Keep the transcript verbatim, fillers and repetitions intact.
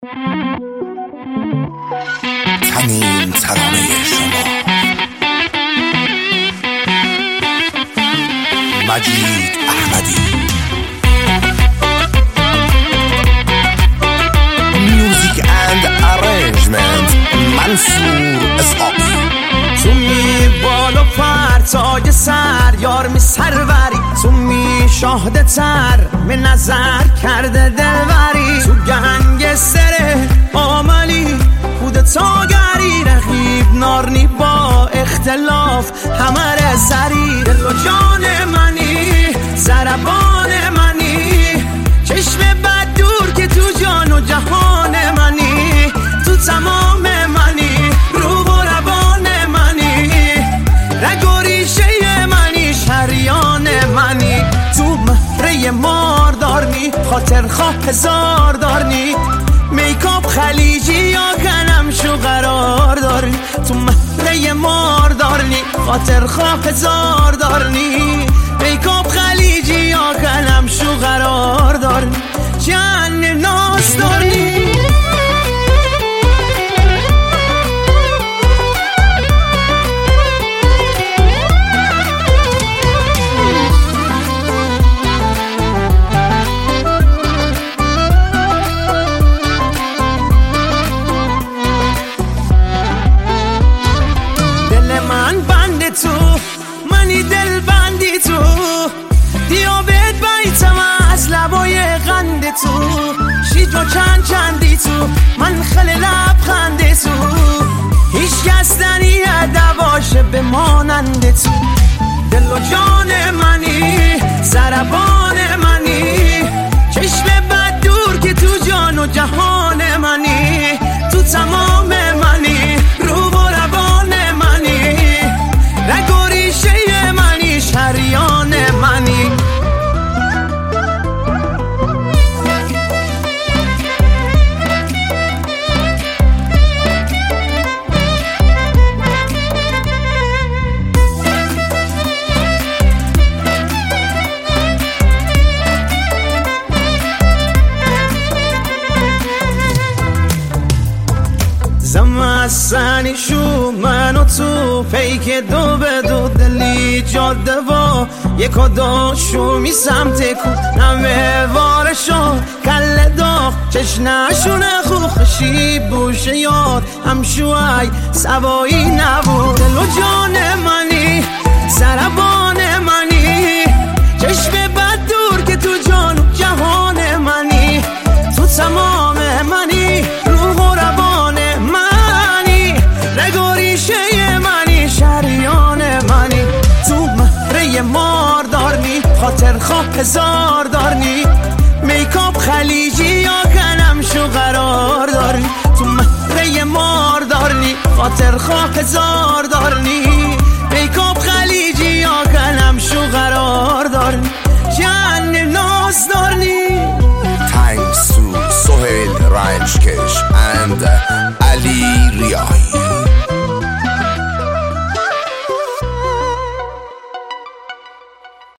همین ترانه شما مجید احمدی. میوزیک اند ارنجمنت منصور اسحاقی. تو می بالا پرتای سر یار می سروری، تو می شاهده تر می نظر کرده دلوری، تو گنگ سره آملی کودتاگری، رقیب نارنی با اختلاف همه سری. دل و جان منی زربان منی، چشم بد دور که تو جان و جهان منی، تو تمام منی روح و روان منی، رگ و ریشه منی شریان منی، تو مهره مار دارنی خاطر خواه هزار دارنی، میکاپ خلیجی یا کنم شو قرار دارنی، تو مهره مار دارنی خاطر خواه هزار دارنی، میکاپ خلیجی یا کنم شو قرار دارنی، جن ناس دارنی. تو منی دل بندی تو، دیابت بیتم از لبای غند تو، شیج و چند چندی تو من خیلی لبخند تو، هیچ کس ننید دواشه بمانند تو، دل و جان منی زربان منی، چشم بد دور که تو جان و جهان منی، تو تمام منی روح و روان منی، رگ و ریشه منی شریان منی. زمستانی شو من و تو پیک دو به دو، دلی جاده و یک و دو شو می سمت کو، نمه وارشو کل داغ چشنشونه خوخشی بوشه یاد هم شوی سوایی نبود، دل و جان منی سربان منی، چشم بد دور که تو جان و جهان منی، تو تمام منی روح و روان منی، رگ و ریشه منی شریان منی، تو مهره مار دارنی خاطر خواه هزار دارنی، میکاپ خلیجی یا کنم شو قرار دارنی، تو مهره مار دارنی خاطر خواه هزار دارنی.